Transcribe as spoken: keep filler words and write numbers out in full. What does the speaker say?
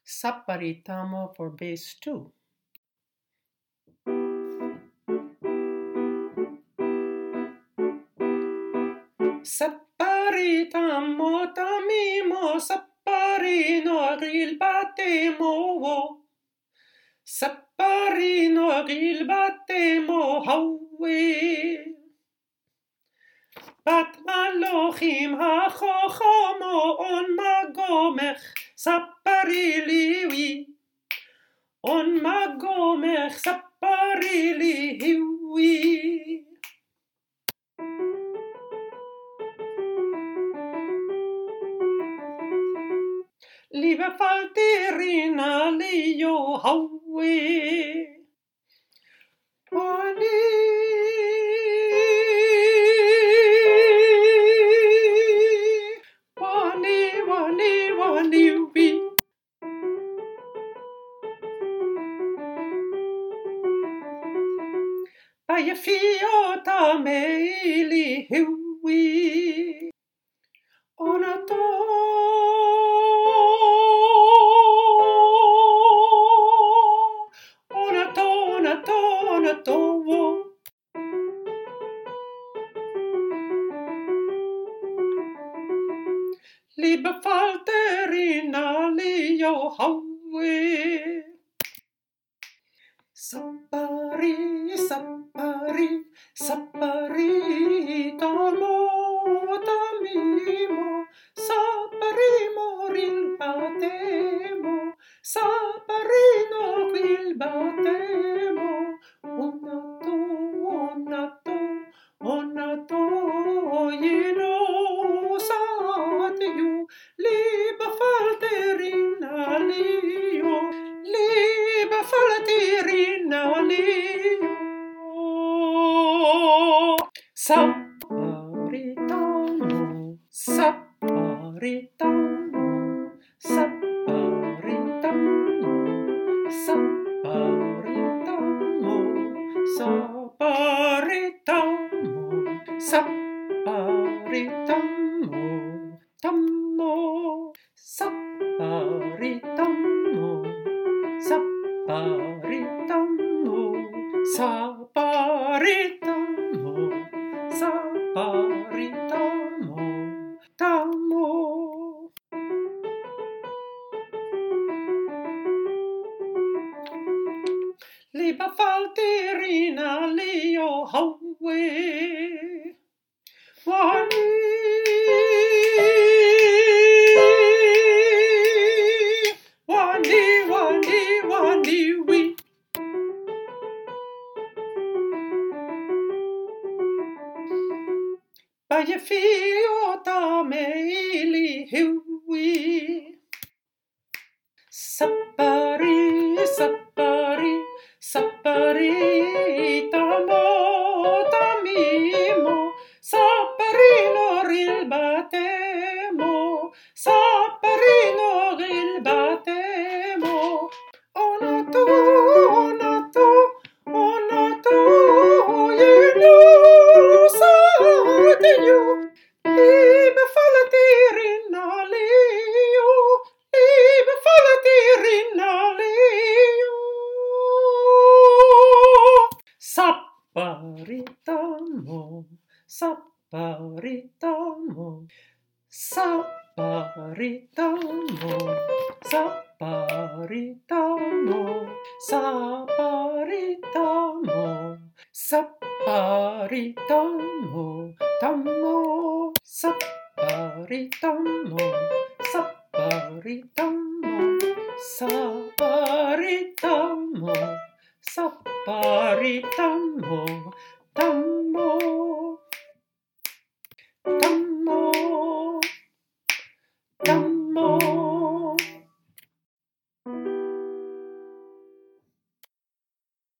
Sapparitamo for bass two. Sapparitamo tamimo, sapparino rilbattemo. Sapparino rilbattemo, hawe. Bat malochim ha-chochomo on magomech sapparili. On magomech sapparili hiwi. Liebe falterina leo hawe. Wani. Wani, wani, wani, wi. Baie fiota meili hiwi. Onato. Onato, onato, onato. Liebe falterina leo hawe. Sappari, sappari, sappari, tamo, tamimo, sapparimo rilbatemo, sapparino rilbatemo, onato, onato, onato, yeno satyu, liebe falterina leo, liebe falterina leo. Sapparitamo, sapparitamo, sapparitamo, sapparitamo, sapparitamo, sapparitamo, tammo, sapparitamo, sapparitamo, sapparitamo, sapparitamo, tammo. Liebe falterina leo hawe. Wani. Wani, wani, wani, wi. Baie fiota meili hiwi. Sappari, sappari, sappari, tamo, tamimo, sapparino rilbatemo, sapparino rilbatemo, onato, onato, onato, yeno satyu, liebe falterina leo, liebe falterina leo. Sapparitamo, sapparitamo, sapparitamo, sapparitamo, sapparitamo, sapparitamo, tammo, sapparitamo, sapparitamo, sapparitamo, sapparitamo,